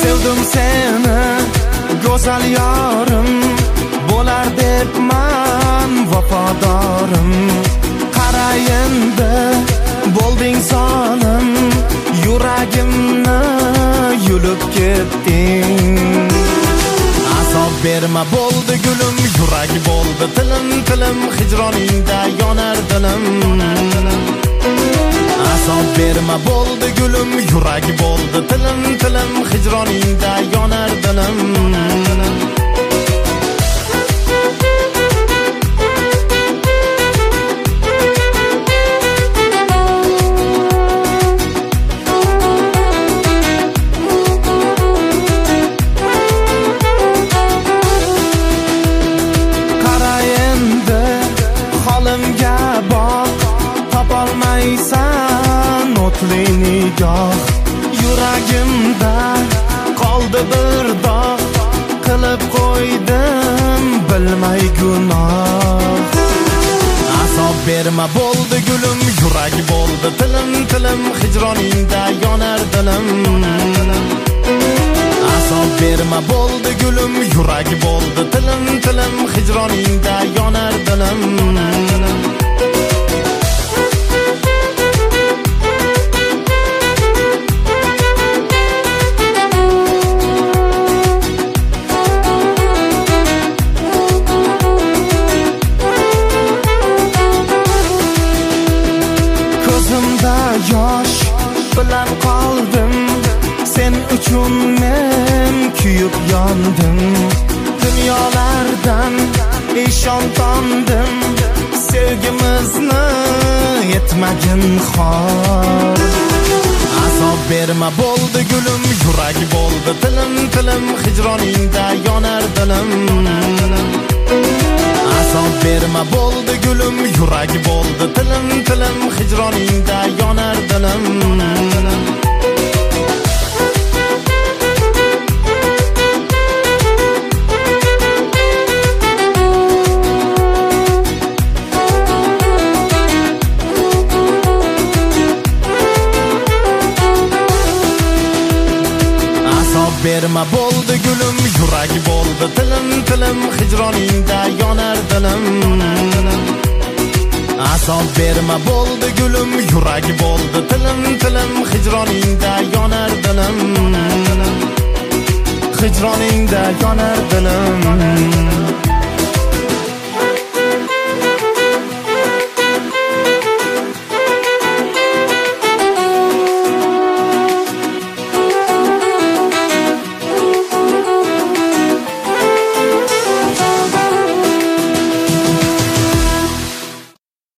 Sevdim seni go'zal yorim, bo'lar debman vafodorim. Qara endi bo'lding zolim, yuragimni yulib ketding. Azob berma bo'ldi gulim, yurak bo'ldi tilim, tilim hijroningda yonar dilim. Azob berma bo'ldi gulim, yurak bo'ldi tilim, tilim hijroningda yonar dilim. Topolmaysan o'tli nigoh, yuragimda qoldi bir dog', qilib qo'ydim bilmay gunoh. Azob berma bo'ldi gulim, yurak bo'ldi tilim, tilim hijroningda yonar dilim. Azob berma bo'ldi gulim, yurak bo'ldi tilim, tilim hijroningda yonar dilim. Yosh bilan qoldim, sen uchun men kuyib yondim. Dunyolardan eshon tondim, sevgimizni yetmagin xor. Azob berma bo'ldi gulim, yurak bo'ldi tilim, tilim hijroningda yonar dilim. Azob berma bo'ldi gulim, yurak bo'ldi tilim, tilim hijroningda yonar dilim. Azob berma bo'ldi gulim, yurak bo'ldi tilim, tilim hijroningda yonar dilim. Azob berma bo'ldi gulim, yurak bo'ldi tilim, tilim hijroningda yonar dilim. Hijroningda yonar dilim.